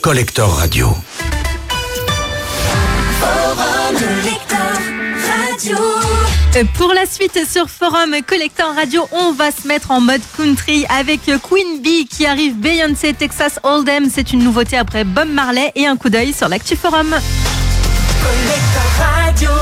Collector Radio. Pour la suite sur Forum Collector Radio, on va se mettre en mode country avec Queen Bee qui arrive, Beyoncé, Texas Hold'em. C'est une nouveauté après Bob Marley et un coup d'œil sur l'actu Forum. Collector Radio.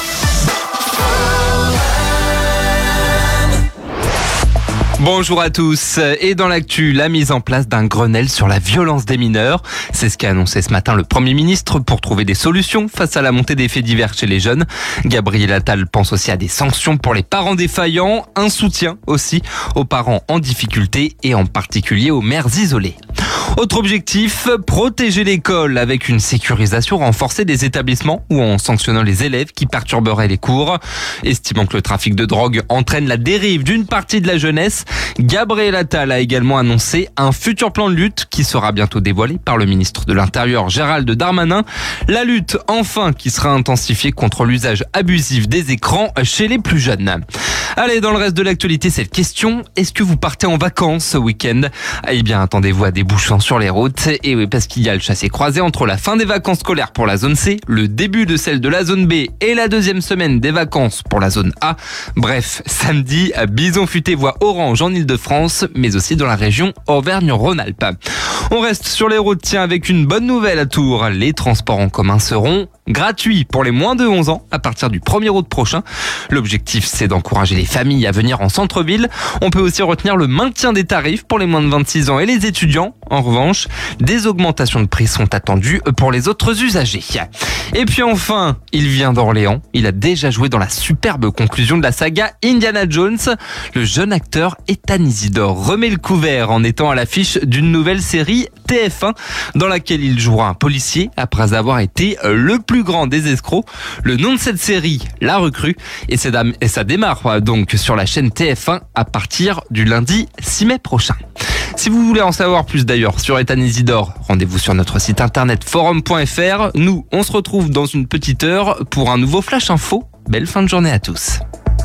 Bonjour à tous. Et dans l'actu, la mise en place d'un Grenelle sur la violence des mineurs. C'est ce qu'a annoncé ce matin le Premier ministre pour trouver des solutions face à la montée des faits divers chez les jeunes. Gabriel Attal pense aussi à des sanctions pour les parents défaillants, un soutien aussi aux parents en difficulté et en particulier aux mères isolées. Autre objectif, protéger l'école avec une sécurisation renforcée des établissements ou en sanctionnant les élèves qui perturberaient les cours. Estimant que le trafic de drogue entraîne la dérive d'une partie de la jeunesse, Gabriel Attal a également annoncé un futur plan de lutte qui sera bientôt dévoilé par le ministre de l'Intérieur Gérald Darmanin. La lutte, enfin, qui sera intensifiée contre l'usage abusif des écrans chez les plus jeunes. Allez, dans le reste de l'actualité, cette question, est-ce que vous partez en vacances ce week-end ? Eh bien, attendez-vous à des bouchons sur les routes. Et oui, parce qu'il y a le chassé-croisé entre la fin des vacances scolaires pour la zone C, le début de celle de la zone B et la deuxième semaine des vacances pour la zone A. Bref, samedi, Bison Futé voit orange en Ile-de-France, mais aussi dans la région Auvergne-Rhône-Alpes. On reste sur les routes, tiens, avec une bonne nouvelle à Tours. Les transports en commun seront gratuits pour les moins de 11 ans à partir du 1er août prochain. L'objectif, c'est d'encourager les familles à venir en centre-ville. On peut aussi retenir le maintien des tarifs pour les moins de 26 ans et les étudiants. En revanche, des augmentations de prix sont attendues pour les autres usagers. Et puis enfin, il vient d'Orléans. Il a déjà joué dans la superbe conclusion de la saga Indiana Jones. Le jeune acteur Ethan Isidore remet le couvert en étant à l'affiche d'une nouvelle série TF1 dans laquelle il jouera un policier après avoir été le plus grand des escrocs. Le nom de cette série, La Recrue, et ça démarre donc sur la chaîne TF1 à partir du lundi 6 mai prochain. Si vous voulez en savoir plus d'ailleurs sur Ethan Isidore, rendez-vous sur notre site internet forum.fr. Nous, on se retrouve dans une petite heure pour un nouveau Flash Info. Belle fin de journée à tous.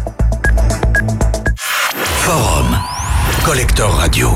Forum Collector Radio.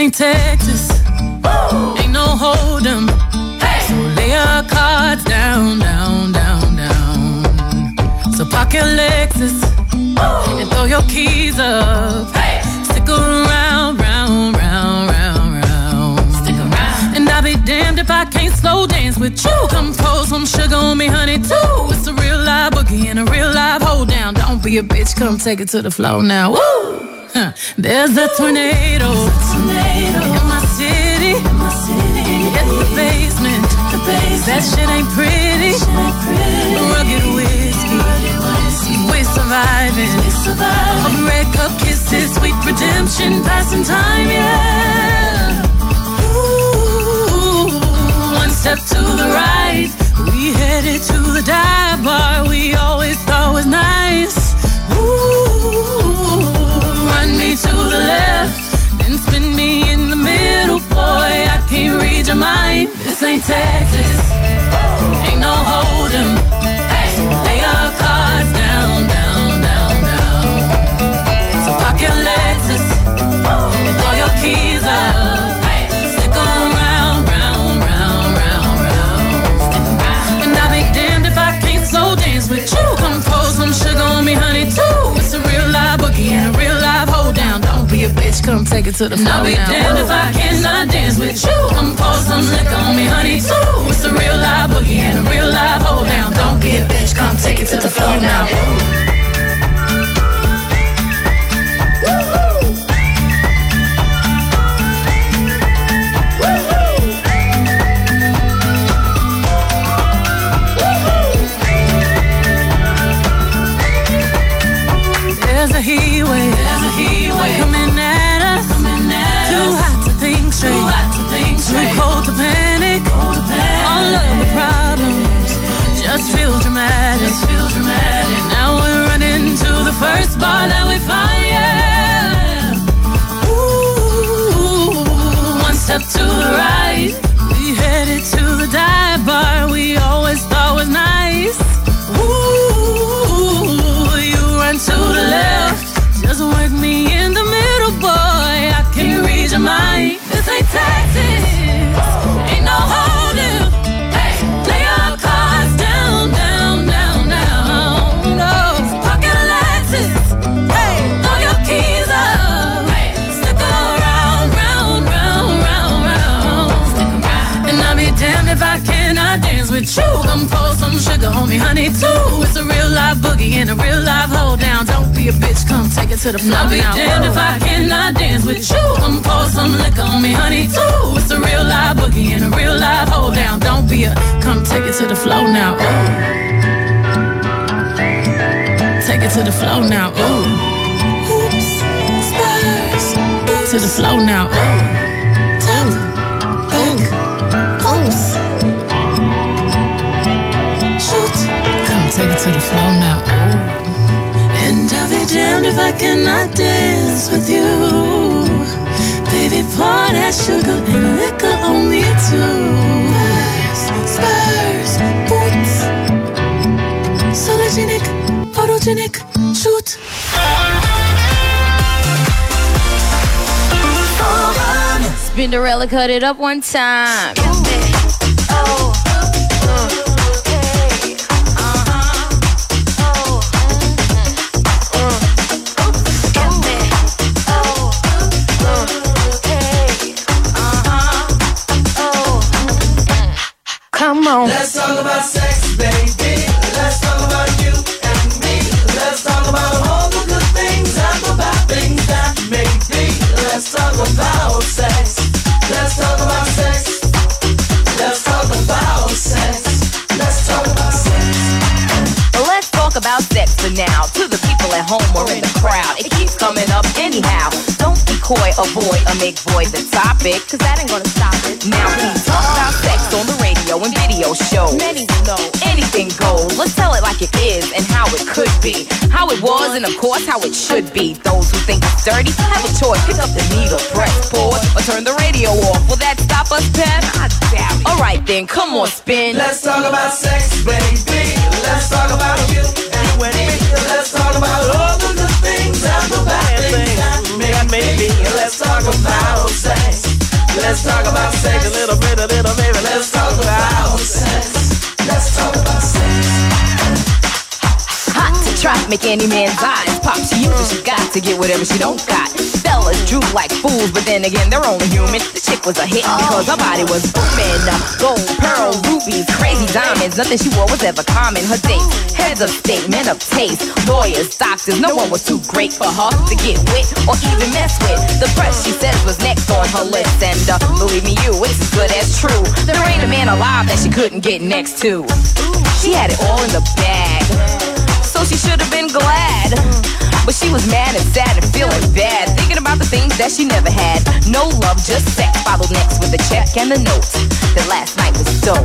ain't Texas, ain't no hold'em. So lay your cards down, down, down, down. So park your Lexus and throw your keys up. Stick around, round, round, round, round. Stick around. And I'll be damned if I can't slow dance with you. Come pour some sugar on me, honey, too. It's a real live boogie and a real live hold down. Don't be a bitch, come take it to the floor now. Woo! There's a tornado in my city. It's the basement. That shit ain't pretty. Rugged whiskey. We're surviving. Red cup kisses, sweet redemption, passing time, yeah. Ooh, one step to the right, we headed to the dive bar we always thought was nice. Ooh, run me to the left, then spin me in the middle, boy, I can't read your mind. This ain't Texas, ain't no hold'em. So lay your cards down, down, down, down. So park your Lexus and throw your keys up. Stick around, round, round, round, round. And I'll be damned if I can't slow dance with you. Come pour some sugar on me, honey, too. It's a real live boogie and a real live hold down. Don't be a bitch, come take it to the floor. I'll be damned if I cannot dance with you. Come pour some liquor on me, honey, too. It's a real live boogie and a real live hold down. Don't be a bitch, come take it to the floor now. There's a heat wave coming at us. Too hot to think straight, too cold to panic. All of the problems just feel dramatic. Now we're running to the first bar that we find, yeah. Ooh, one step to the right, we headed to the dive bar we always thought was nice. Ooh, you run to the left, just work me in the middle, boy, I can't read your mind. This ain't Texas, ain't no hold'em. Lay your cards down, down, down, down. No, pocket Lexus, throw your keys up. Stick around, round, round, round, round. And I'll be damned if I cannot dance with you. Come pour some sugar on me, honey, too. It's a real live boogie and a real live hold down. Don't be a bitch, come take it to the floor. I'll be damned if I cannot dance with you. Come pour some liquor on me, honey, too. It's a real live boogie and a real live hold down. Don't be a, come take it to the floor now. Ooh. Take it to the floor now. Ooh. Oops, Spurs. To the floor now. Ooh. Top, back, pulse. Take it to the floor now. Ooh. And I'll be damned if I cannot dance with you. Baby, pour that sugar and liquor on me too. Spurs, boots, sologenic, photogenic, shoot. Spinderella cut it up one time. Come on. Let's talk about sex, baby. Let's talk about you and me. Let's talk about all the good things and the bad things that may be. Let's talk about sex. Let's talk about sex. Let's talk about sex. Let's talk about sex. Let's talk about sex for now. To the people at home or in the crowd, it keeps coming up anyhow. Don't be coy, avoid, or make void the topic, cause that ain't gonna stop it. Now we talk about sex on the radio and video shows. Many know anything goes. Let's tell it like it is and how it could be, how it was and of course how it should be. Those who think it's dirty have a choice. Pick up the needle, press pause, or turn the radio off. Will that stop us, Pep? I doubt it. Alright then, come on, spin. Let's talk about sex, baby. Let's talk about you and me. Let's talk about all the good things and the bad things that may be. Let's talk about sex. Let's talk about sex. A little baby. Let's talk about sex. Let's talk about sex. Hot to try, make any man's eyes pop. She uses, she got to get whatever she don't got. Fellas droop like fools, but then again, they're only human. The chick was a hit because her body was booming. Gold, pearl, rubies, crazy diamonds. Nothing she wore was ever common. Her dates, heads of state, men of taste, lawyers, doctors. No one was too great for her to get with or even mess with. The press, she says, was next on her list. And believe me, it's as good as true. There ain't a man alive that she couldn't get next to. She had it all in the bag, so she should have been glad. But she was mad and sad and feeling bad, thinking about the things that she never had. No love, just sex. Followed next with a check and a note that last night was dope.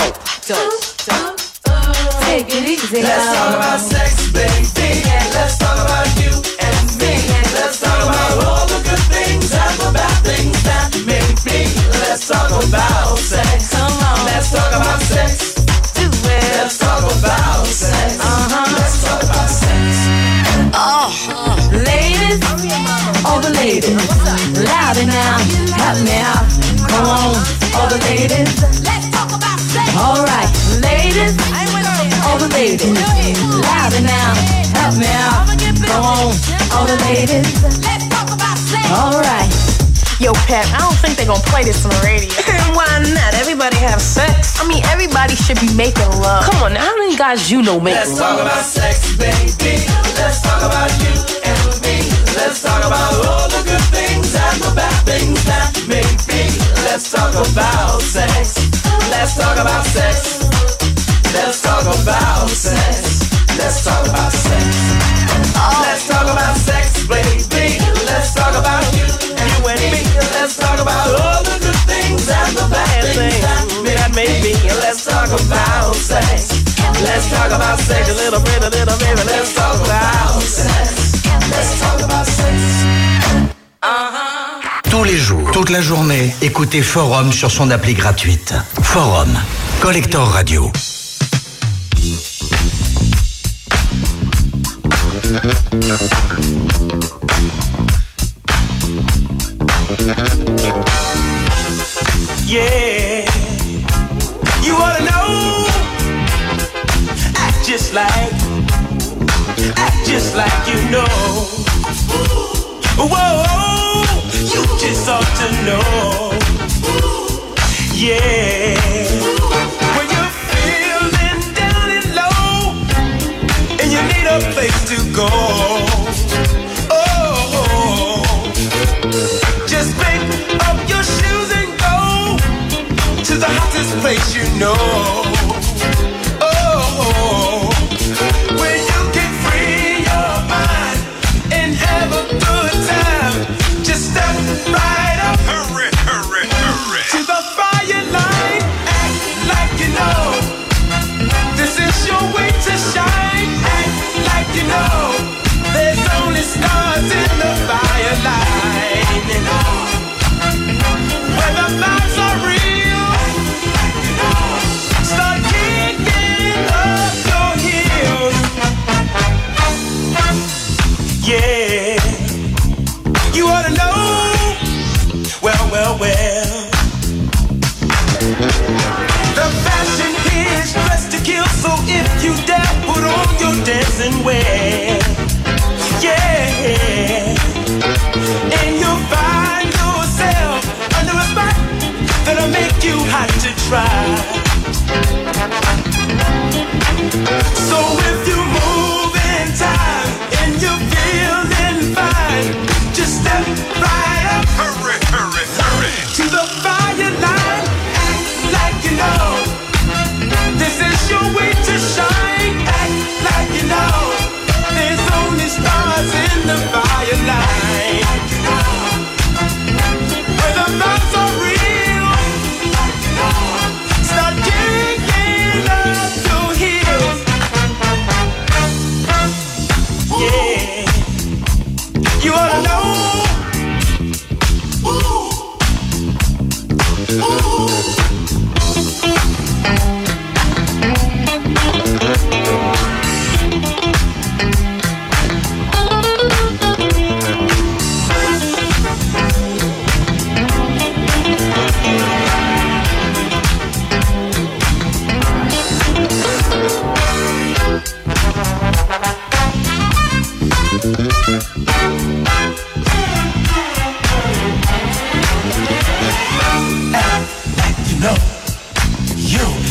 Take it easy. Let's talk about sex, baby. Let's talk about you and me. Let's talk about all the good things and the bad things that may be. Let's talk about sex. Come on. Let's talk about sex. Do it. Let's talk about sex. Let's talk about sex. Ladies, all the ladies, louder now, help me out. Come on, all the ladies, let's talk about sex. All right, ladies, all the ladies, louder now, help me out. Come on, all the ladies, let's talk about sex. All right. Yo, Pat, I don't think they're gonna play this on the radio. Why not? Everybody have sex. I mean, everybody should be making love. Come on, now, how many guys you know make Let's love? talk about sex, baby. Let's talk about you and me. Let's talk about all the good things and the bad things that may be. Let's talk about sex. Let's talk about sex. Let's talk about sex. Let's talk about sex. Let's talk about sex, baby. Let's talk about you and me. Let's talk about all the good things and the bad things that may be. Let's talk about sex. Let's talk about sex. A little baby. Let's talk about sex. Let's talk about sex. Tous les jours, toute la journée, écoutez Forum sur son appli gratuite. Forum, Collector Radio. Yeah, you wanna know? Act just like you know. Whoa, you just ought to know. Yeah, when you're feeling down and low and you need a place to go. Oh, just pick up your shoes and go to the hottest place you know. Oh, where you can free your mind and have a good time. Just step right up, hurry to the fire line. Act like you know this is your way to shine. Act like you know there's only stars in the fire line. Where the vibes are real, start kicking up your heels. Yeah, you ought to know. Well. The fashion here is dressed to kill, so if you dare, put on your dancing wear. Yeah, and you'll find yourself under a spot that'll make you hot to try. So if you move in time and you're feeling fine, just step right up, hurry to the fire line. Act like you know this is your way to shine. Act like you know there's only stars in the fire line. Where the vibes are real, start kicking up your heels. Yeah, you ought to know.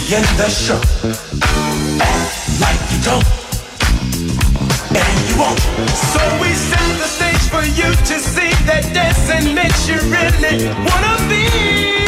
in the show. Act like you don't, and you won't. So we set the stage for you to see that dancing makes you really wanna be.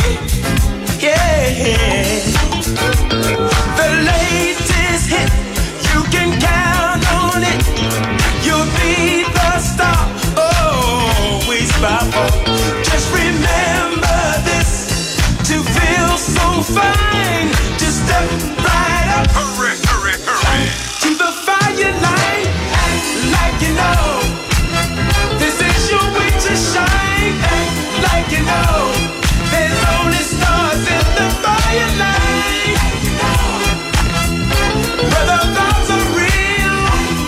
Yeah. The latest hit, you can count on it. You'll be the star, always by far. Just remember this, to feel so fine, just step right up. Hurry, hurry, hurry. To the fire line, act like you know. This is your way to shine, act like you know. There's only stars in the fire line. Whether thoughts are real,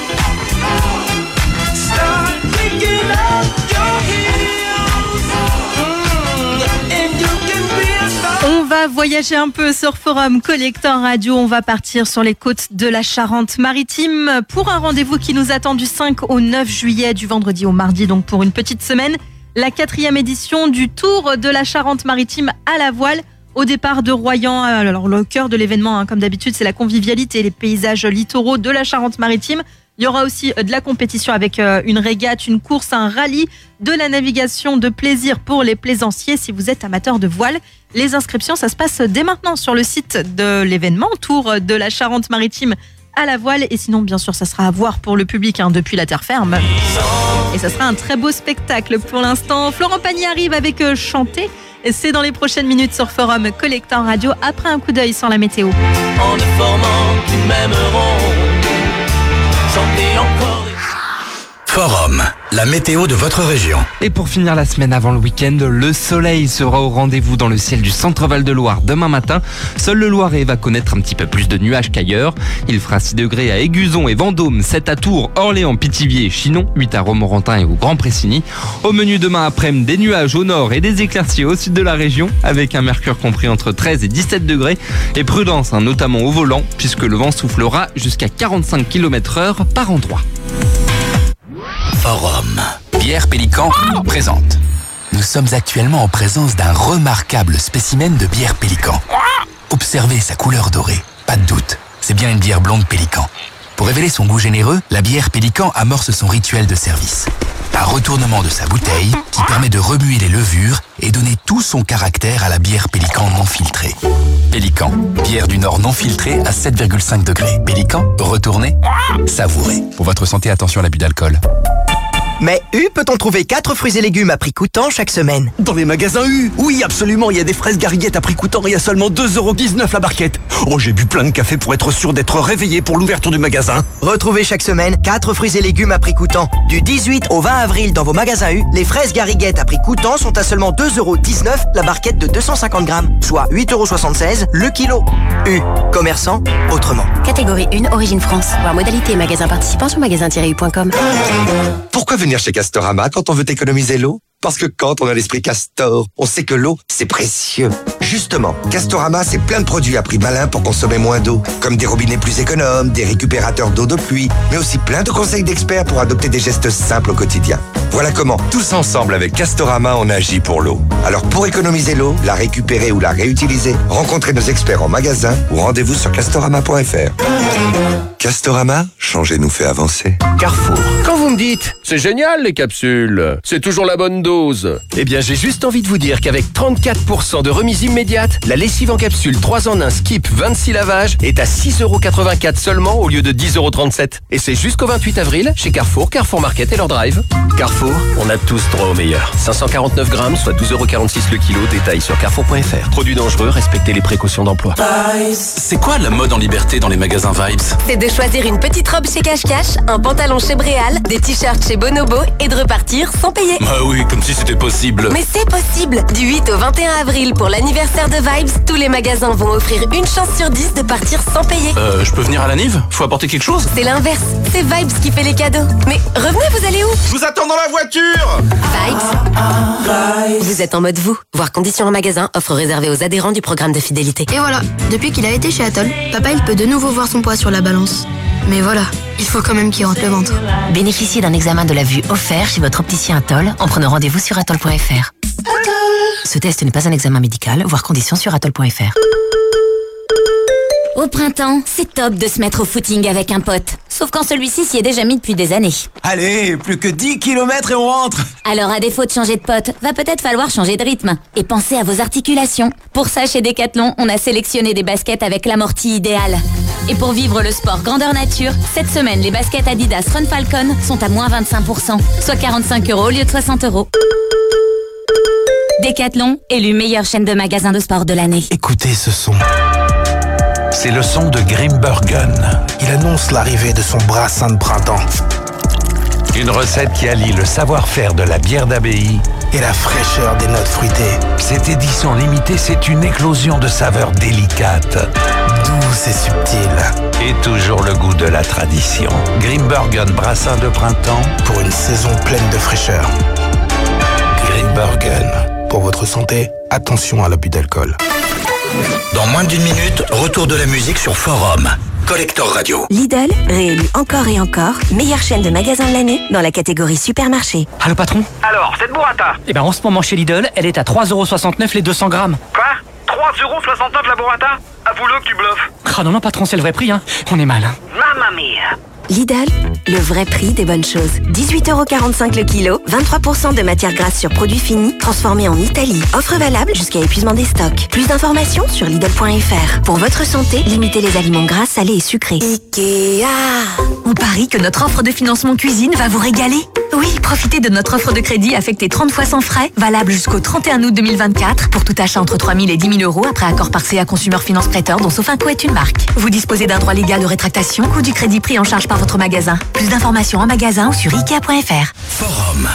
start picking up your heels, and you can be a star. On va voyager un peu sur Forum Collector Radio. On va partir sur les côtes de la Charente-Maritime pour un rendez-vous qui nous attend du 5 au 9 juillet, du vendredi au mardi, donc pour une petite semaine. La 4e édition du Tour de la Charente-Maritime à la voile au départ de Royan. Alors le cœur de l'événement, comme d'habitude, c'est la convivialité et les paysages littoraux de la Charente-Maritime. Il y aura aussi de la compétition avec une régate, une course, un rallye, de la navigation de plaisir pour les plaisanciers si vous êtes amateur de voile. Les inscriptions, ça se passe dès maintenant sur le site de l'événement Tour de la Charente-Maritime à la voile. Et sinon, bien sûr, ça sera à voir pour le public depuis la terre ferme. Et ça sera un très beau spectacle pour l'instant. Florent Pagny arrive avec Chanter. Et c'est dans les prochaines minutes sur Forum Collector Radio, après un coup d'œil sur la météo. En ne formant qu'une même ronde, chanter encore. Forum, la météo de votre région. Et pour finir la semaine avant le week-end, le soleil sera au rendez-vous dans le ciel du centre-val de Loire demain matin. Seul le Loiret va connaître un petit peu plus de nuages qu'ailleurs. Il fera 6 degrés à Aiguzon et Vendôme, 7 à Tours, Orléans, Pithiviers et Chinon, 8 à Romorantin et au Grand Pressigny. Au menu demain après-midi, des nuages au nord et des éclaircies au sud de la région, avec un mercure compris entre 13 et 17 degrés. Et prudence, notamment au volant, puisque le vent soufflera jusqu'à 45 km/h par endroit. Forum. Bière Pélican présente. Nous sommes actuellement en présence d'un remarquable spécimen de bière Pélican. Observez sa couleur dorée, pas de doute, c'est bien une bière blonde Pélican. Pour révéler son goût généreux, la bière Pélican amorce son rituel de service. Un retournement de sa bouteille qui permet de remuer les levures et donner tout son caractère à la bière Pélican non filtrée. Pélican, bière du Nord non filtrée à 7,5 degrés. Pélican, retournez, savourez. Pour votre santé, attention à l'abus d'alcool. Mais U peut-on trouver 4 fruits et légumes à prix coûtant chaque semaine? Dans les magasins U, oui absolument, il y a des fraises gariguettes à prix coûtant et à seulement 2,19€ la barquette. Oh, j'ai bu plein de café pour être sûr d'être réveillé pour l'ouverture du magasin. Retrouvez chaque semaine 4 fruits et légumes à prix coûtant. Du 18 au 20 avril dans vos magasins U, les fraises gariguettes à prix coûtant sont à seulement 2,19€ la barquette de 250 grammes, soit 8,76€ le kilo. U, commerçant autrement. Catégorie 1, origine France. Voir modalité et magasin participant sur magasin-u.com. Pourquoi venir chez Castorama quand on veut économiser l'eau? Parce que quand on a l'esprit Castor, on sait que l'eau, c'est précieux. Justement, Castorama, c'est plein de produits à prix malin pour consommer moins d'eau. Comme des robinets plus économes, des récupérateurs d'eau de pluie, mais aussi plein de conseils d'experts pour adopter des gestes simples au quotidien. Voilà comment, tous ensemble avec Castorama, on agit pour l'eau. Alors pour économiser l'eau, la récupérer ou la réutiliser, rencontrez nos experts en magasin ou rendez-vous sur castorama.fr. Castorama, changer nous fait avancer. Carrefour. Quand vous me dites, c'est génial les capsules, c'est toujours la bonne dose. Eh bien, j'ai juste envie de vous dire qu'avec 34% de remise immédiate, la lessive en capsule 3 en 1 Skip 26 lavages est à 6,84€ seulement au lieu de 10,37€. Et c'est jusqu'au 28 avril chez Carrefour, Carrefour Market et leur drive. Carrefour, on a tous droit au meilleur. 549 grammes, soit 12,46€ le kilo. Détail sur carrefour.fr. Produits dangereux, respectez les précautions d'emploi. C'est quoi la mode en liberté dans les magasins Vibes? C'est de choisir une petite robe chez Cache Cache, un pantalon chez Bréal, des t-shirts chez Bonobo et de repartir sans payer. Bah oui, comme si c'était possible. Mais c'est possible. Du 8 au 21 avril pour l'anniversaire de Vibes, tous les magasins vont offrir une chance sur 10 de partir sans payer. Je peux venir à la Nive? Faut apporter quelque chose? C'est l'inverse. C'est Vibes qui fait les cadeaux. Mais revenez, vous allez où? Je vous attends dans la voiture. Vibes. Vous êtes en mode vous. Voir conditions en magasin, offre réservée aux adhérents du programme de fidélité. Et voilà, depuis qu'il a été chez Atoll, papa il peut de nouveau voir son poids sur la balance. Mais voilà, il faut quand même qu'il rentre le ventre. Bénéficiez d'un examen de la vue offert chez votre opticien Atoll en prenant rendez-vous sur atoll.fr. Ce test n'est pas un examen médical, voir conditions sur atoll.fr. Au printemps, c'est top de se mettre au footing avec un pote. Sauf quand celui-ci s'y est déjà mis depuis des années. Allez, plus que 10 km et on rentre. Alors à défaut de changer de pote, va peut-être falloir changer de rythme. Et pensez à vos articulations. Pour ça, chez Decathlon, on a sélectionné des baskets avec l'amorti idéal. Et pour vivre le sport grandeur nature, cette semaine, les baskets Adidas Run Falcon sont à moins 25%, soit 45 € au lieu de 60 €. Decathlon, élu meilleure chaîne de magasins de sport de l'année. Écoutez ce son. C'est le son de Grimbergen. Il annonce l'arrivée de son brassin de printemps. Une recette qui allie le savoir-faire de la bière d'abbaye et la fraîcheur des notes fruitées. Cette édition limitée, c'est une éclosion de saveurs délicates, douces et subtiles. Et toujours le goût de la tradition. Grimbergen brassin de printemps pour une saison pleine de fraîcheur. Grimbergen. Pour votre santé, attention à l'abus d'alcool. Dans moins d'une minute, retour de la musique sur Forum. Collector Radio. Lidl, réélu encore et encore, meilleure chaîne de magasins de l'année dans la catégorie supermarché. Allô patron? Alors, cette burrata? Eh ben en ce moment chez Lidl, elle est à 3,69 € les 200 grammes. Quoi? 3,69 € la burrata? Avoue-le que tu bluffes. Ah non patron, c'est le vrai prix hein. On est mal hein. Mamma mia. Lidl, le vrai prix des bonnes choses. 18,45 € le kilo, 23% de matière grasse sur produits finis, transformés en Italie. Offre valable jusqu'à épuisement des stocks. Plus d'informations sur Lidl.fr. Pour votre santé, limitez les aliments gras, salés et sucrés. Ikea. On parie que notre offre de financement cuisine va vous régaler. Oui, profitez de notre offre de crédit affectée 30 fois sans frais, valable jusqu'au 31 août 2024, pour tout achat entre 3 000 et 10 000 € après accord par CA Consumer Finance Prêteur, dont Sofinco est une marque. Vous disposez d'un droit légal de rétractation, coût du crédit pris en charge par votre magasin. Plus d'informations en magasin ou sur Ikea.fr. Forum.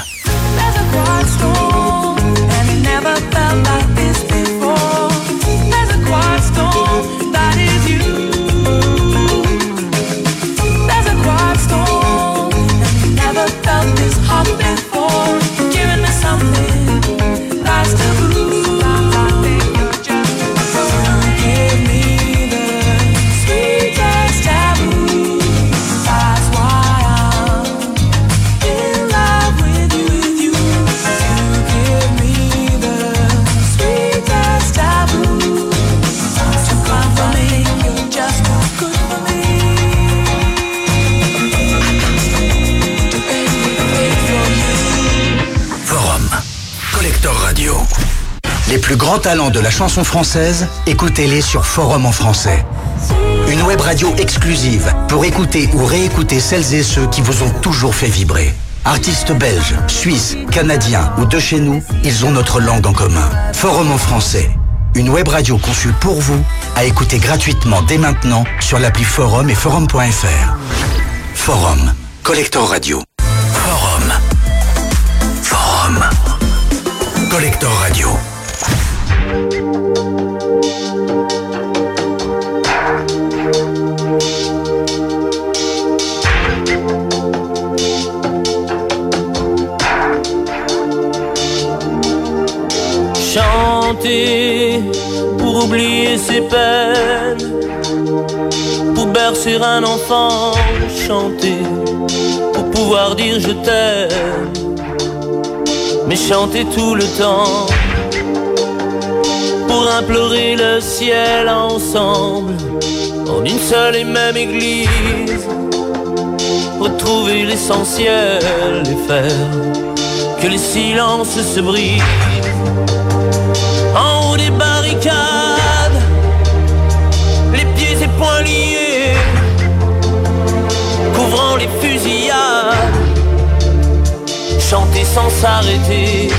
Les plus grands talents de la chanson française, écoutez-les sur Forum en français. Une web radio exclusive pour écouter ou réécouter celles et ceux qui vous ont toujours fait vibrer. Artistes belges, suisses, canadiens ou de chez nous, ils ont notre langue en commun. Forum en français. Une web radio conçue pour vous, à écouter gratuitement dès maintenant sur l'appli Forum et Forum.fr. Forum. Collector Radio. Forum. Forum. Collector Radio. Chanter pour oublier ses peines, pour bercer un enfant, chanter pour pouvoir dire je t'aime, mais chanter tout le temps pour implorer le ciel ensemble en une seule et même église, retrouver l'essentiel et faire que les silences se brisent. En haut des barricades, les pieds et poings liés, couvrant les fusillades, chanter sans s'arrêter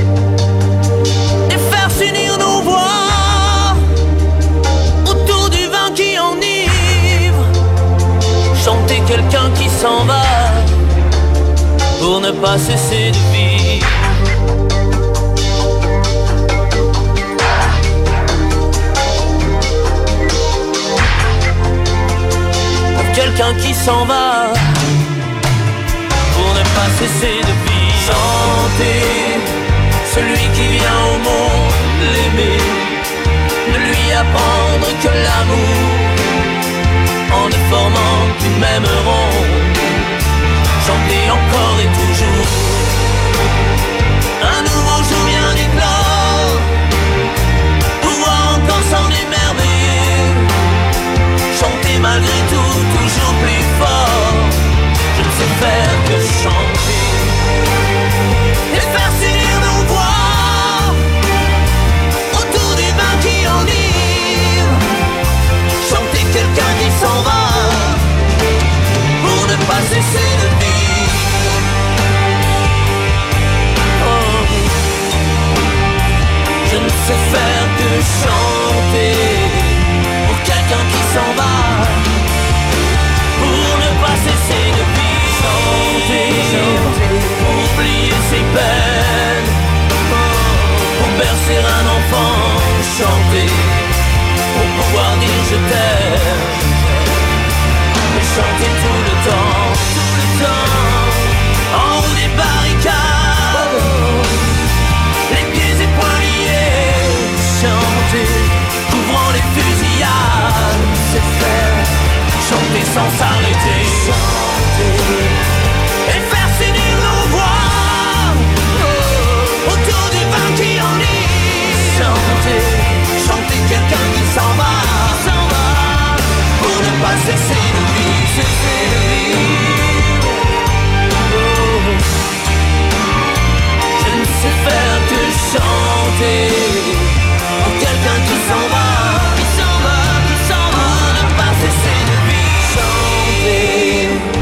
et faire s'unir nos voix autour du vin qui enivre, chanter quelqu'un qui s'en va pour ne pas cesser de vivre. Quelqu'un qui s'en va pour ne pas cesser de vivre. Chanter celui qui vient au monde l'aimer, de lui apprendre que l'amour en ne formant qu'une même ronde, chanter encore et toujours un nouveau jour vient d'éclore, pouvoir encore s'en émerveiller chanter pour pouvoir dire je t'aime. Et chanter tout le temps, en haut des barricades, les pieds et poings liés. Chanter, couvrant les fusillades, c'est faire. Chanter sans s'arrêter, chanter et faire s'unir nos voix autour du vin qui enlise. Chanter, chanter quelqu'un qui s'en va, pour ne pas cesser de vivre, Je ne sais faire que chanter pour quelqu'un qui s'en va, pour ne pas cesser de vivre, chanter.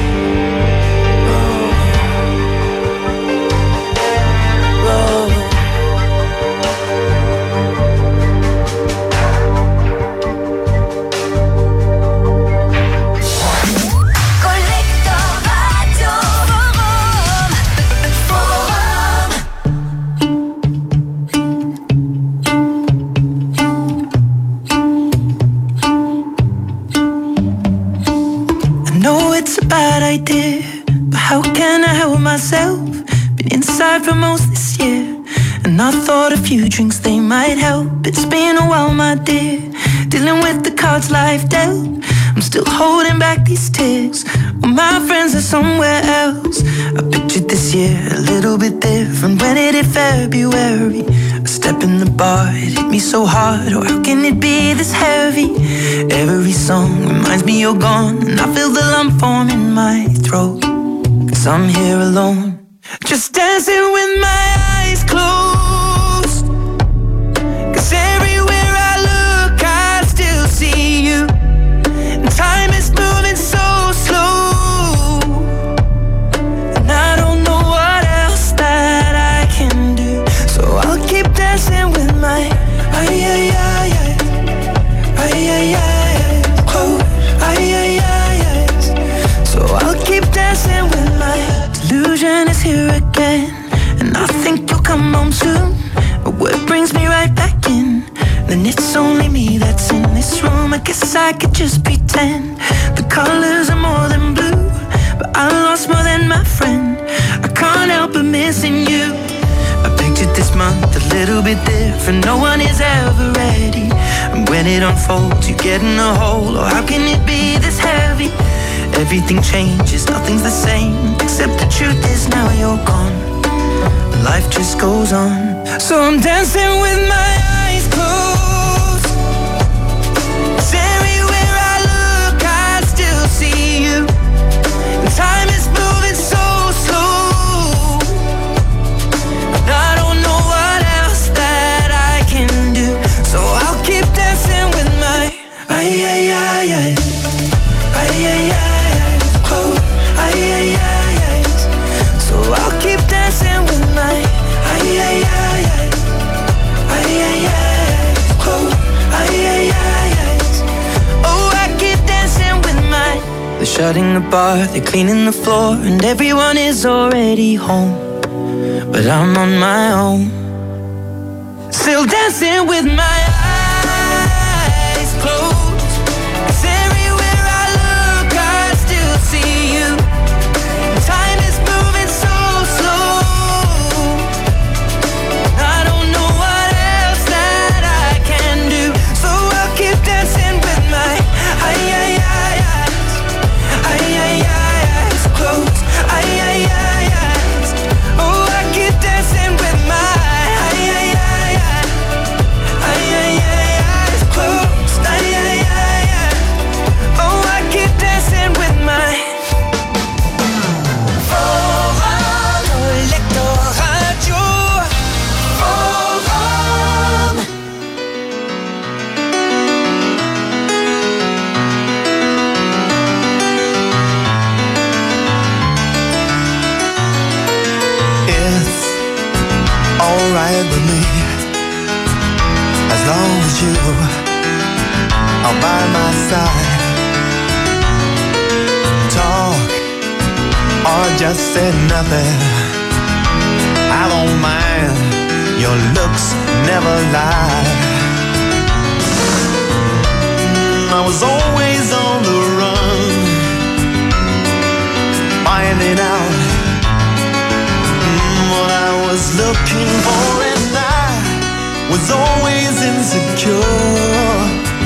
Bad idea, but how can I help myself? Been inside for most this year, and I thought a few drinks they might help. It's been a while, my dear, dealing with the cards life dealt. I'm still holding back these tears, well, my friends are somewhere else. I pictured this year a little bit different. When it hit February, a step in the bar, it hit me so hard. Or how can it be this heavy? Every song reminds me you're gone, and I feel the lump form in my throat, 'cause I'm here alone, just dancing with my eyes closed. 'Cause everywhere I look I still see you, and time is moving so slow, and I don't know what else that I can do. So I'll keep dancing with my eyes closed. So I'll keep dancing with my delusion is here again, and I think you'll come home soon. But what brings me right back in? Then it's only me that's in this room. I guess I could just pretend the colors are more than blue, but I lost more than my friend. I can't help but missing you. I pictured this month a little bit different. No one is ever ready, and when it unfolds you get in a hole. Or how can it be this heavy? Everything changes, nothing's the same, except the truth is now you're gone. Life just goes on. So I'm dancing with my eyes closed. 'Cause everywhere I look I still see you, and time is moving so slow, and I don't know what else that I can do. So I'll keep dancing with my eyes closed. So I'll keep dancing with my eyes closed. Oh, I keep dancing with my. They're shutting the bar, they're cleaning the floor, and everyone is already home, but I'm on my own, still dancing with my eyes closed. 'Cause everywhere I look I still see you, time is moving so slow, I don't know what else that I can do. So I'll keep dancing with my eyes closed. Oh, I keep dancing with my eyes closed. Oh, I keep dancing with my Electoradio Forum. It's alright with me, as long as you are by my side. Talk or just say nothing, I don't mind, your looks never lie. I was always on the run, finding out what I was looking for, and I was always insecure.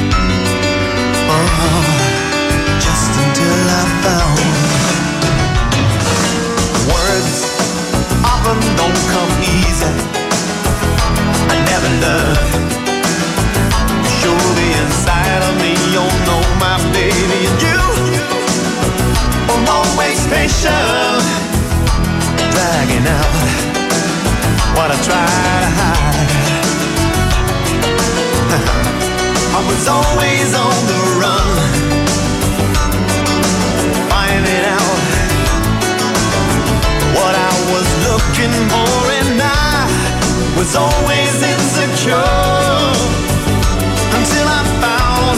Just until I found words often don't come easy. I never learned to show the inside of me. You know my baby, and you were always patient, dragging out what I tried to hide. I was always on the run, finding out what I was looking for, and I was always insecure until I found,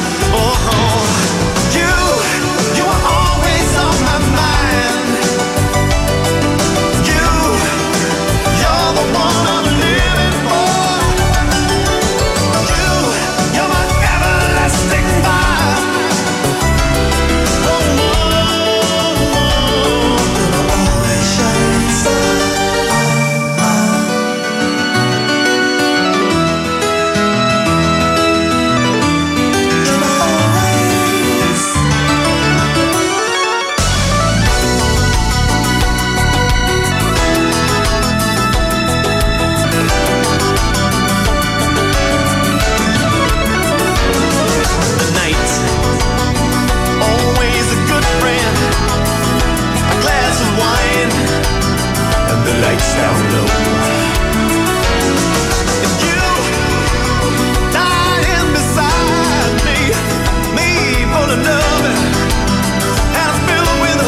you were always on my mind. You're the one I'm living for. You're my everlasting fire. Always shining star. The lights down low, and you dying beside me full of love and filled with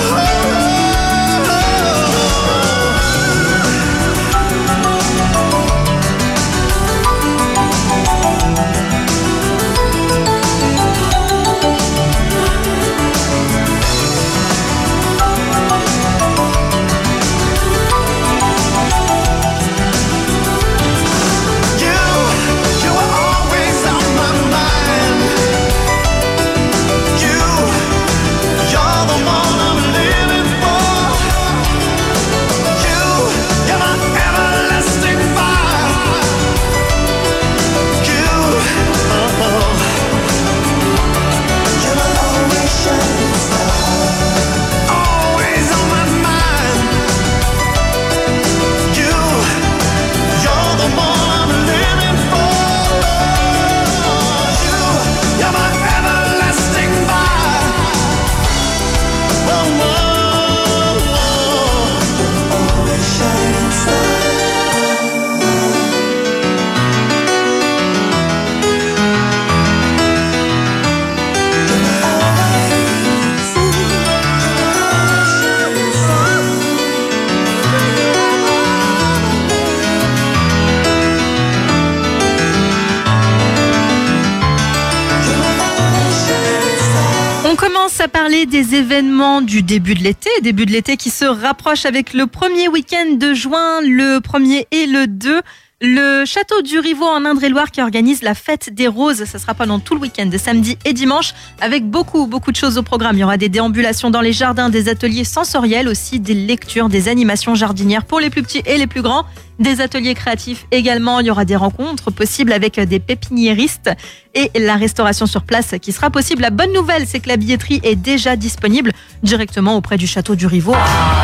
À parler des événements du début de l'été qui se rapproche avec le premier week-end de juin, le 1er et le 2. Le château du Rivaux en Indre-et-Loire qui organise la fête des roses. Ça sera pendant tout le week-end de samedi et dimanche avec beaucoup de choses au programme. Il y aura des déambulations dans les jardins, des ateliers sensoriels aussi, des lectures, des animations jardinières pour les plus petits et les plus grands, des ateliers créatifs également. Il y aura des rencontres possibles avec des pépiniéristes et la restauration sur place qui sera possible. La bonne nouvelle, c'est que la billetterie est déjà disponible directement auprès du château du Rivaux.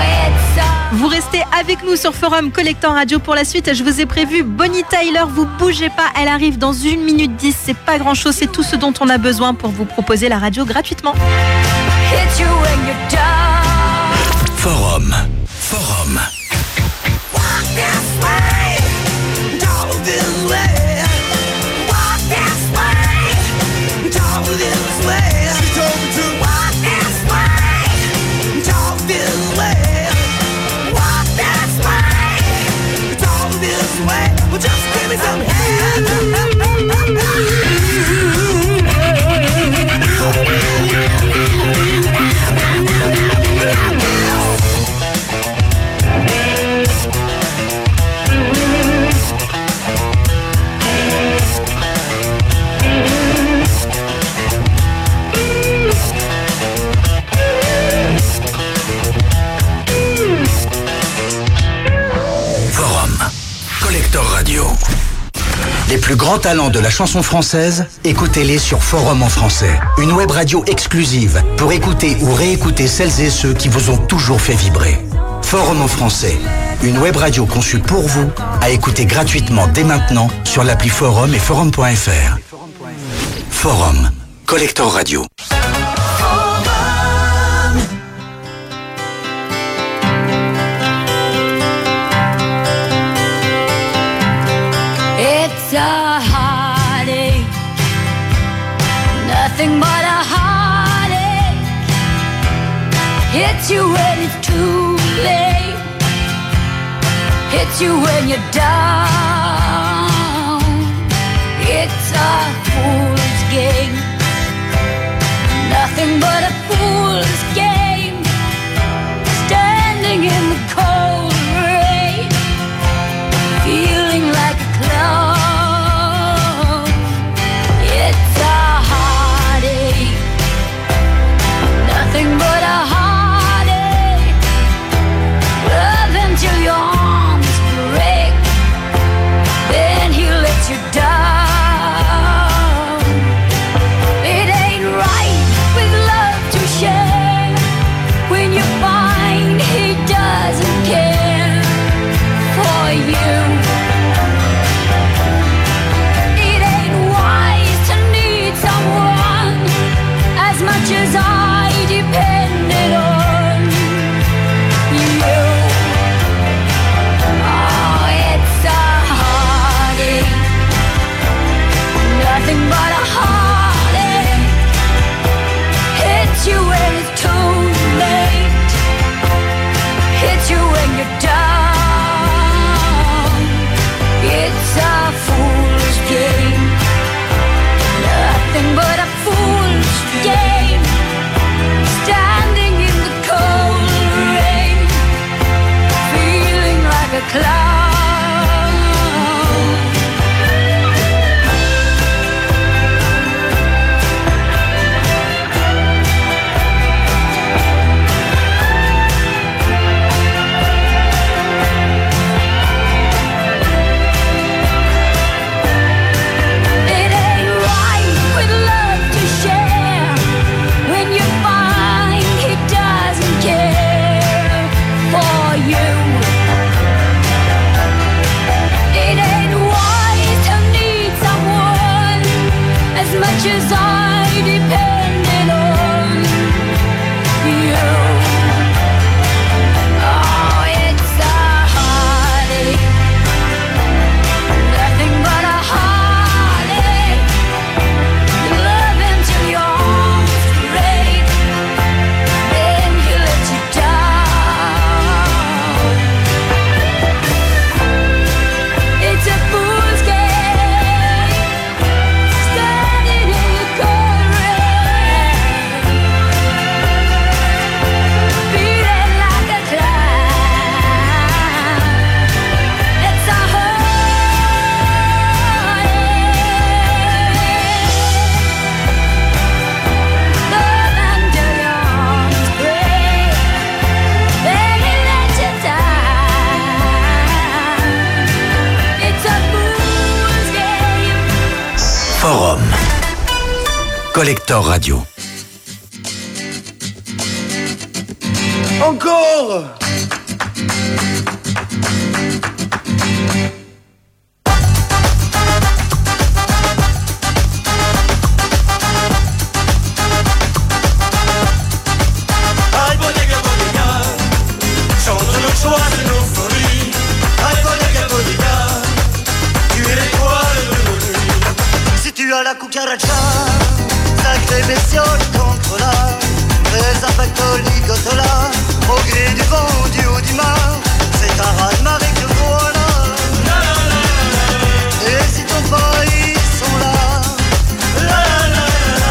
Vous restez avec nous sur Forum Collector Radio pour la suite. Je vous ai prévu Bonnie Tyler, vous bougez pas, elle arrive dans 1 minute 10. C'est pas grand chose, c'est tout ce dont on a besoin pour vous proposer la radio gratuitement. Forum. Just give me some Collector Radio. Les plus grands talents de la chanson française, écoutez-les sur Forum en français. Une web radio exclusive pour écouter ou réécouter celles et ceux qui vous ont toujours fait vibrer. Forum en français, une web radio conçue pour vous, à écouter gratuitement dès maintenant sur l'appli Forum et forum.fr. Forum, Collector Radio. It's a heartache, nothing but a heartache. Hits you when it's too late, hits you when you're down. It's a fool's game, nothing but a fool's game. Standing in the cold rain, feeling like a clown. It's a heartache, nothing but a heartache. Love until your arms break, then he lets you down. It ain't right with love to share when you find he doesn't care for you. It ain't wise to need someone as much as I depended on you. Oh, it's a heartache, nothing but a heartache. Hits you when it's too late, hits you when you're down. It's a fool's game, nothing but a fool's game. Standing in the cold rain, feeling like a clown. It ain't right with love to share when you find he doesn't care for you. It ain't wise to need someone as much as I depended on you. Oh, it's a heartache, nothing but a heartache. You love until your arms break, then he lets you down. It's a fool's game, standing in the cold rain, feeling like a clown. It's a heartache, love until your arms break, then he lets you down. It's a fool's game. Forum, Collector Radio. Encore! Aïe, bodega, bodega, chante nos joies et nos folies. Aïe, bodega, bodega, tu es l'étoile de nos nuits. Si tu as la cucaracha, sacrée bestiole contre la Teresa Factoligotola, au gré du vent, du haut du mar, c'est un raz-de-marée que voilà. Et si ton pays sont là, la la la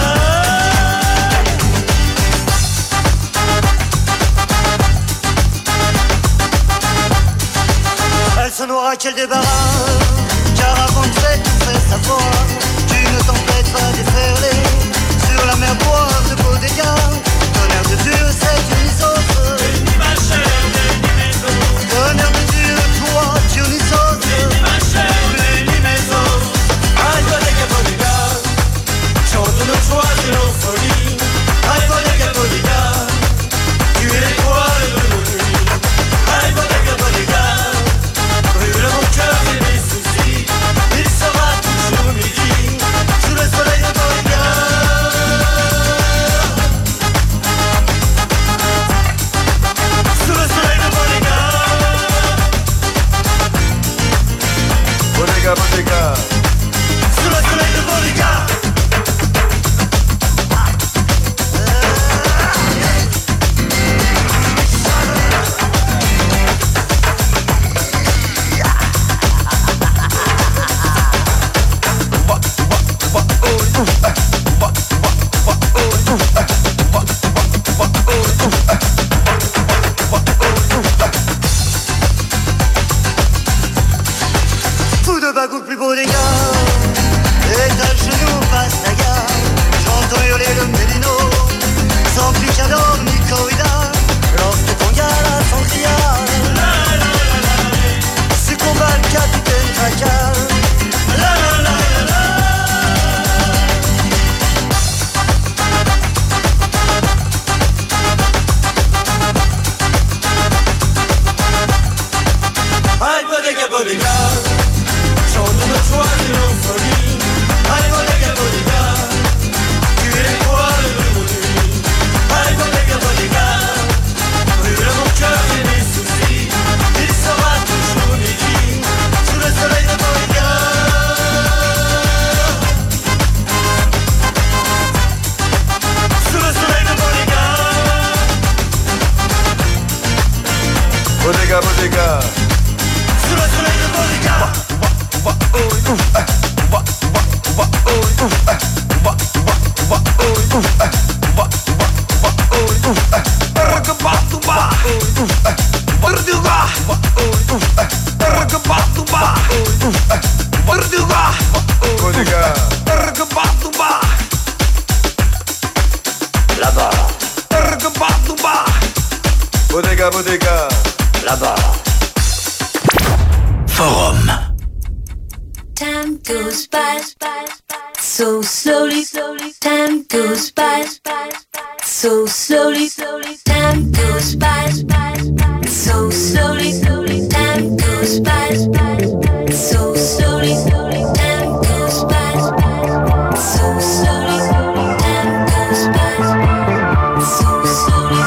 la. Elle se noiera quel débarras, car avant de faire tout faire savoir, tu ne t'empêches pas de déferler sur la mer boire de beaux dégâts. Tonnerre de Dieu, c'est Dionysos. Tonnerre de Dieu, toi Dionysos. Bodega, bodega. Sous le soleil de Bodega. Tout de bagou plus beau des gars. Et à genoux passe la gare. J'entends hurler le mélino. Sans picador ni corrida. Lorsque ton gars la sangria. Ce combat le capitaine Tracal. La la la la la. Aïe, bodega, bodega. Chante notre joie et nos folies. Aïe, bodega, bodega. Tu es l'étoile de mon nuit. Aïe, bodega, bodega. Brûle mon cœur et mes soucis. Il sera toujours midi. Sous le soleil de Bodega. Sous le soleil de Bodega. Bodega, bodega. Sous le soleil de Bodega. Là-bas. Bodega, bodega. Là-bas. Forum. Time goes by so slowly. Time goes by so slowly. Time goes by so slowly. Time goes by so slowly. Time goes by so slowly. Time goes by so slowly.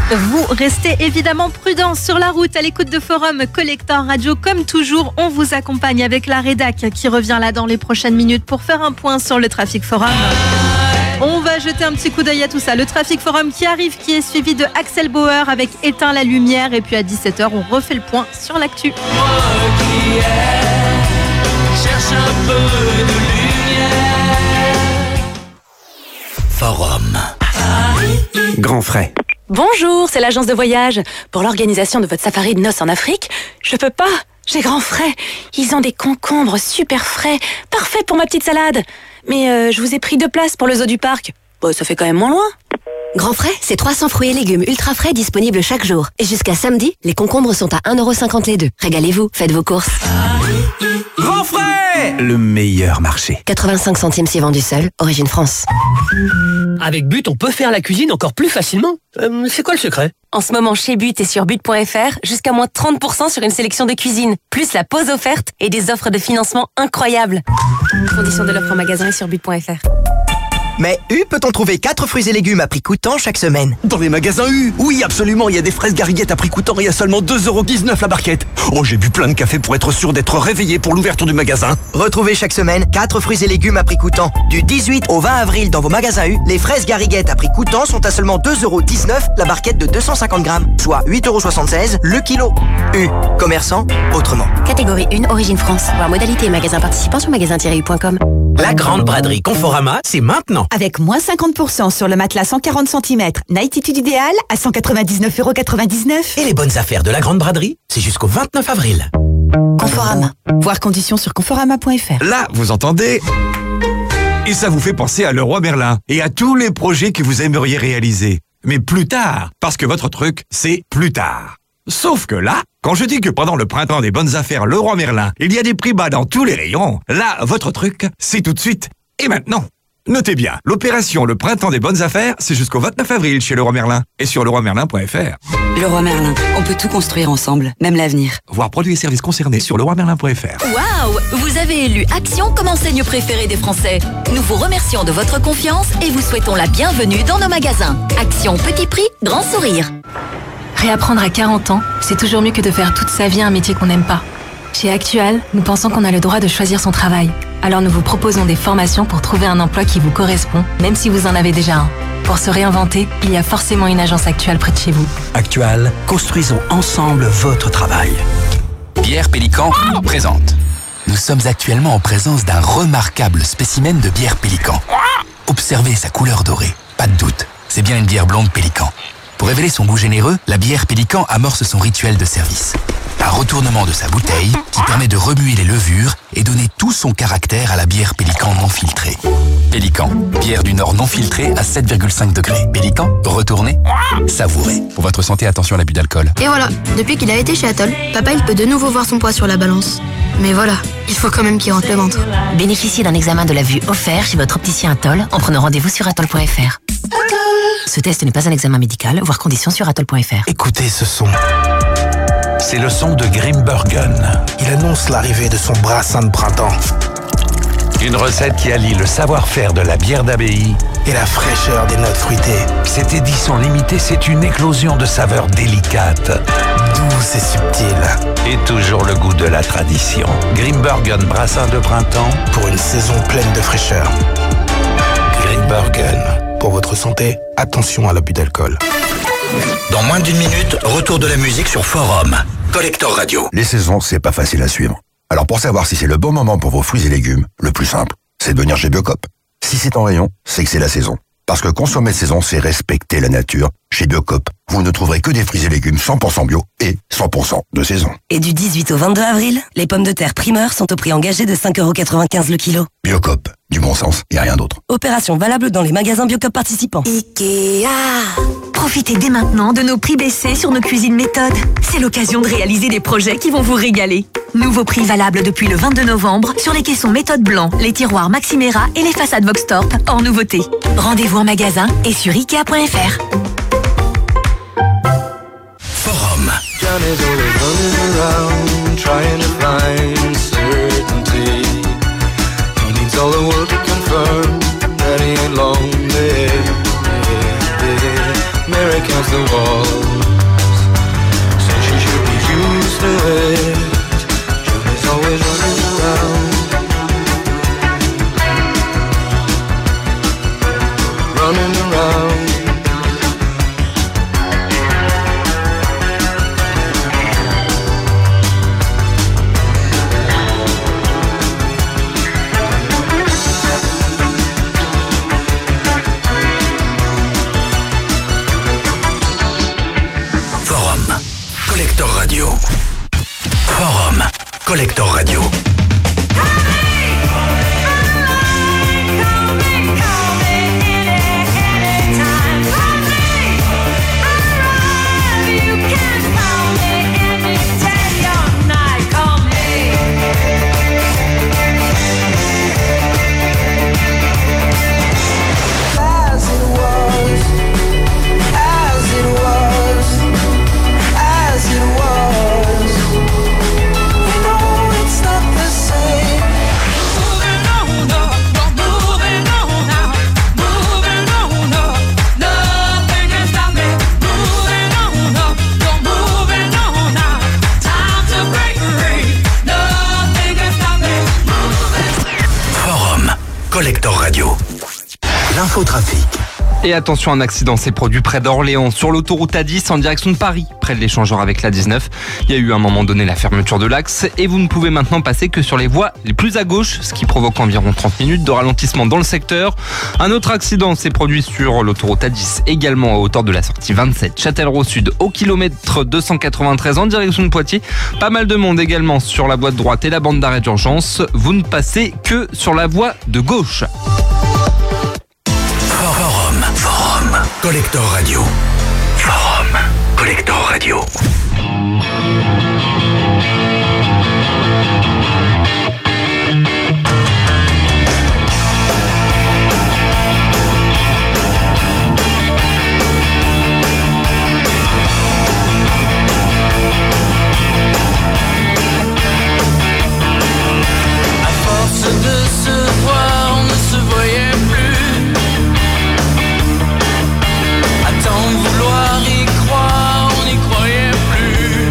Vous restez évidemment prudents sur la route à l'écoute de Forum Collector Radio. Comme toujours, on vous accompagne avec la rédac qui revient là dans les prochaines minutes pour faire un point sur le trafic Forum. On va jeter un petit coup d'œil à tout ça. Le trafic Forum qui arrive, qui est suivi de Axel Bauer avec Éteins la lumière. Et puis à 17h, on refait le point sur l'actu. Cherche un peu de lumière. Forum. Grand frais. Bonjour, c'est l'agence de voyage. Pour l'organisation de votre safari de noces en Afrique, je peux pas. J'ai grand frais. Ils ont des concombres super frais. Parfait pour ma petite salade. Mais je vous ai pris 2 places pour le zoo du parc. Bon, ça fait quand même moins loin. Grand frais, c'est 300 fruits et légumes ultra frais disponibles chaque jour. Et jusqu'à samedi, les concombres sont à 1,50€ les 2. Régalez-vous, faites vos courses. Grand frais, le meilleur marché. 85 centimes si vendu seul, origine France. Avec But, on peut faire la cuisine encore plus facilement. C'est quoi le secret? En ce moment, chez But et sur but.fr, jusqu'à moins 30% sur une sélection de cuisine, plus la pause offerte et des offres de financement incroyables. Conditions de l'offre en magasin et sur but.fr. Mais U peut-on trouver 4 fruits et légumes à prix coûtant chaque semaine? Dans les magasins U, oui absolument, il y a des fraises gariguettes à prix coûtant et à seulement 2,19€ la barquette. Oh, j'ai bu plein de café pour être sûr d'être réveillé pour l'ouverture du magasin. Retrouvez chaque semaine 4 fruits et légumes à prix coûtant. Du 18 au 20 avril dans vos magasins U, les fraises gariguettes à prix coûtant sont à seulement 2,19€ la barquette de 250 grammes, soit 8,76€ le kilo. U, commerçant autrement. Catégorie 1, origine France. Voir modalité et magasin participant sur magasin-u.com. La grande braderie Conforama, c'est maintenant. Avec moins 50% sur le matelas 140 cm, Nightitude idéal à 199,99€. Et les bonnes affaires de la grande braderie, c'est jusqu'au 29 avril. Conforama. Voir conditions sur conforama.fr. Là, vous entendez? Et ça vous fait penser à Leroy Merlin et à tous les projets que vous aimeriez réaliser. Mais plus tard, parce que votre truc, c'est plus tard. Sauf que là, quand je dis que pendant le printemps des bonnes affaires Leroy Merlin, il y a des prix bas dans tous les rayons, là, votre truc, c'est tout de suite et maintenant. Notez bien, l'opération Le Printemps des bonnes affaires, c'est jusqu'au 29 avril chez Leroy Merlin et sur leroymerlin.fr. Leroy Merlin, on peut tout construire ensemble, même l'avenir. Voir produits et services concernés sur leroymerlin.fr. Waouh! Vous avez élu Action comme enseigne préférée des Français. Nous vous remercions de votre confiance et vous souhaitons la bienvenue dans nos magasins. Action petit prix, grand sourire. Réapprendre à 40 ans, c'est toujours mieux que de faire toute sa vie un métier qu'on n'aime pas. Chez Actual, nous pensons qu'on a le droit de choisir son travail. Alors nous vous proposons des formations pour trouver un emploi qui vous correspond, même si vous en avez déjà un. Pour se réinventer, il y a forcément une agence Actual près de chez vous. Actual, construisons ensemble votre travail. Bière Pélican présente. Nous sommes actuellement en présence d'un remarquable spécimen de bière Pélican. Observez sa couleur dorée. Pas de doute, c'est bien une bière blonde Pélican. Pour révéler son goût généreux, la bière Pélican amorce son rituel de service. Un retournement de sa bouteille qui permet de remuer les levures et donner tout son caractère à la bière Pélican non filtrée. Pélican, bière du Nord non filtrée à 7,5 degrés. Pélican, retournez, savourez. Pour votre santé, attention à l'abus d'alcool. Et voilà, depuis qu'il a été chez Atoll, papa il peut de nouveau voir son poids sur la balance. Mais voilà, il faut quand même qu'il rentre le ventre. Bénéficiez d'un examen de la vue offert chez votre opticien Atoll en prenant rendez-vous sur atoll.fr. Ce test n'est pas un examen médical, voir conditions sur atoll.fr. Écoutez ce son. C'est le son de Grimbergen. Il annonce l'arrivée de son brassin de printemps. Une recette qui allie le savoir-faire de la bière d'abbaye et la fraîcheur des notes fruitées. Cette édition limitée, c'est une éclosion de saveurs délicates, douces et subtiles. Et toujours le goût de la tradition. Grimbergen brassin de printemps pour une saison pleine de fraîcheur. Grimbergen. Pour votre santé, attention à l'abus d'alcool. Dans moins d'une minute, retour de la musique sur Forum. Collector Radio. Les saisons, c'est pas facile à suivre. Alors pour savoir si c'est le bon moment pour vos fruits et légumes, le plus simple, c'est de venir chez Biocop. Si c'est en rayon, c'est que c'est la saison. Parce que consommer de saison, c'est respecter la nature. Chez Biocop, vous ne trouverez que des fruits et légumes 100% bio et 100% de saison. Et du 18 au 22 avril, les pommes de terre primeurs sont au prix engagé de 5,95€ le kilo. Biocop, du bon sens et rien d'autre. Opération valable dans les magasins Biocop participants. Ikea. Profitez dès maintenant de nos prix baissés sur nos cuisines méthodes. C'est l'occasion de réaliser des projets qui vont vous régaler. Nouveaux prix valables depuis le 22 novembre sur les caissons méthode blanc, les tiroirs Maximera et les façades Voxtorp hors nouveauté. Rendez-vous en magasin et sur Ikea.fr. Forum. Johnny's always running around trying to find certainty. He needs all the world to confirm that he ain't lonely. Mary counts the walls Collector Radio. Forum Collector Radio. Collector Radio. L'infotrafic. Et attention, un accident s'est produit près d'Orléans, sur l'autoroute A10 en direction de Paris, près de l'échangeur avec l'A19. Il y a eu à un moment donné la fermeture de l'axe et vous ne pouvez maintenant passer que sur les voies les plus à gauche, ce qui provoque environ 30 minutes de ralentissement dans le secteur. Un autre accident s'est produit sur l'autoroute A10, également à hauteur de la sortie 27 Châtellerault Sud, au kilomètre 293 en direction de Poitiers. Pas mal de monde également sur la voie de droite et la bande d'arrêt d'urgence. Vous ne passez que sur la voie de gauche. Forum Collector Radio. Forum Collector Radio. À force de se voir, on ne se voyait plus. À tant vouloir y croire, on n'y croyait plus.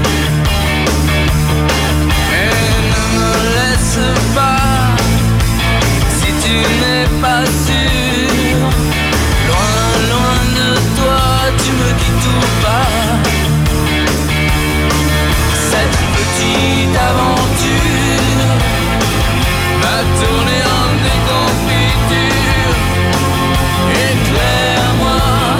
Et ne me laisse pas, si tu n'es pas sûr. Loin, loin de toi, tu me dis tout bas. Cette petite aventure va tourner en déconfiture. Éclaire-moi,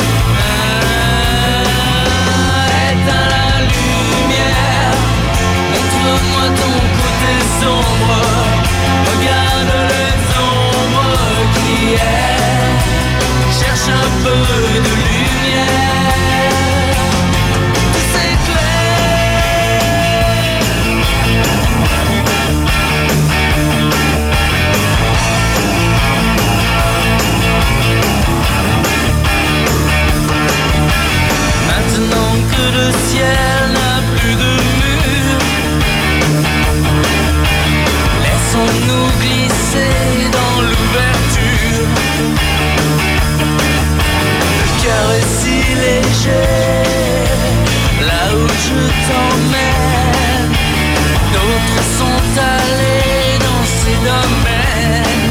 éteins la lumière, montre-moi ton côté sombre, regarde les ombres qui est, cherche un peu de lumière, tout s'éclaire. Maintenant que le ciel n'a plus de mur, laissons-nous glisser dans l'ouverture. Le cœur est si léger, là où je t'emmène. D'autres sont allés dans ces domaines.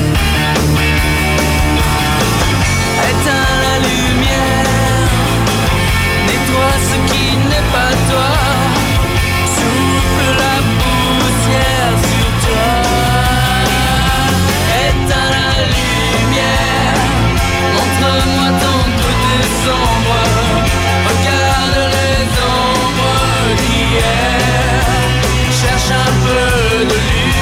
Éteins la lumière, nettoie ce qui n'est pas toi, souffle la poussière sur toi. Éteins la lumière, montre-moi ton côté sombre, regarde les ombres d'hier, cherche un peu de lumière.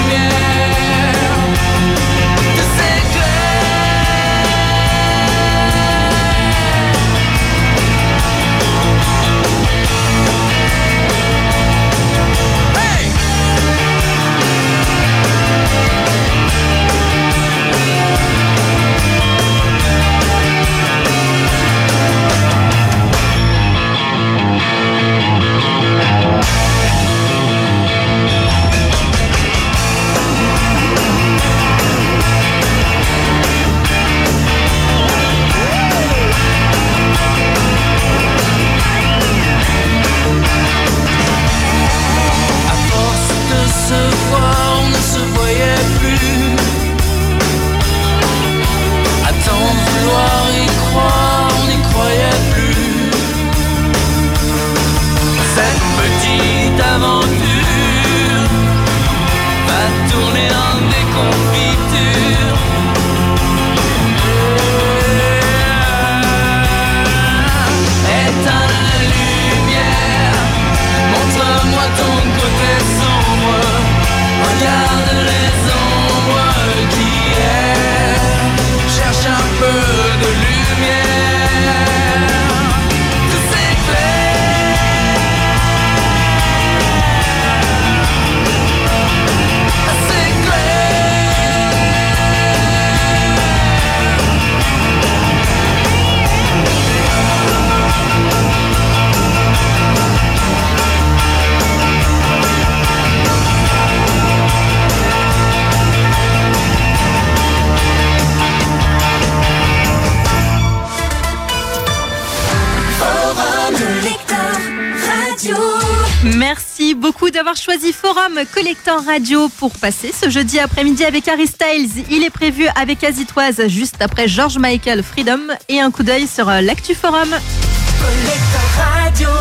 Merci beaucoup d'avoir choisi Forum Collector Radio pour passer ce jeudi après-midi avec Harry Styles. Il est prévu avec Azitoise juste après George Michael, Freedom, et un coup d'œil sur l'Actu Forum.